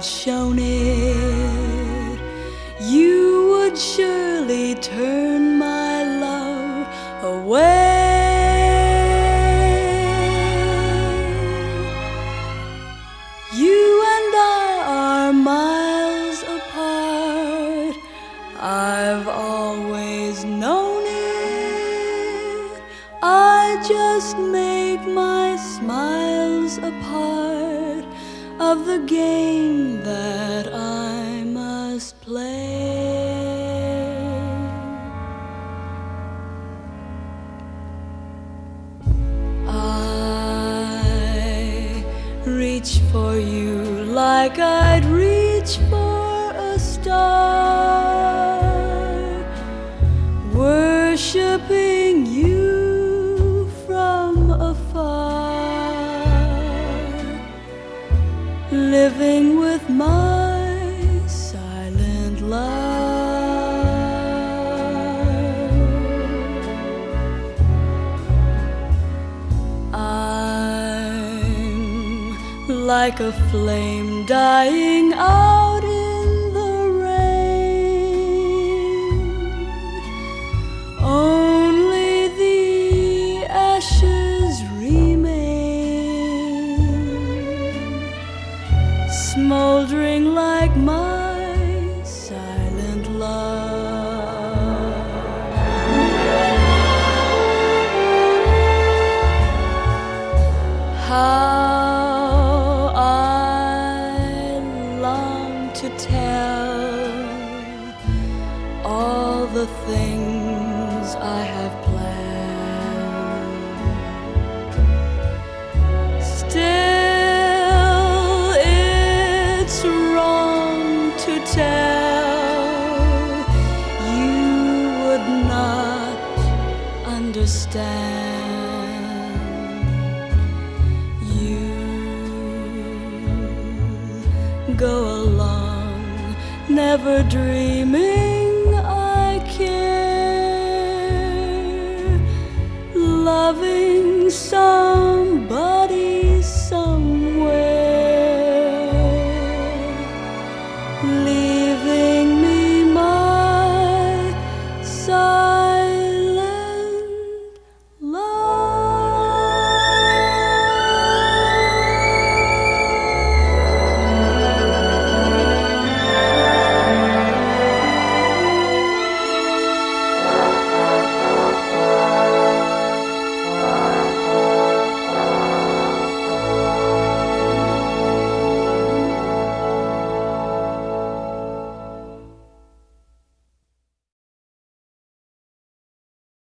shown it, you would surely turn my love away. You and I are miles apart, I've always known it. I just make my smiles a part of the game that I must play. I reach for you like I'd reach for a star, worshiping you from afar, living with my silent love. I'm like a flame dying out in the rain, only the ashes remain, smoldering like my silent love. How I long to tell all the things I have planned. Still, it's wrong to tell. You would not understand. You go along, never dreaming I care, loving somebody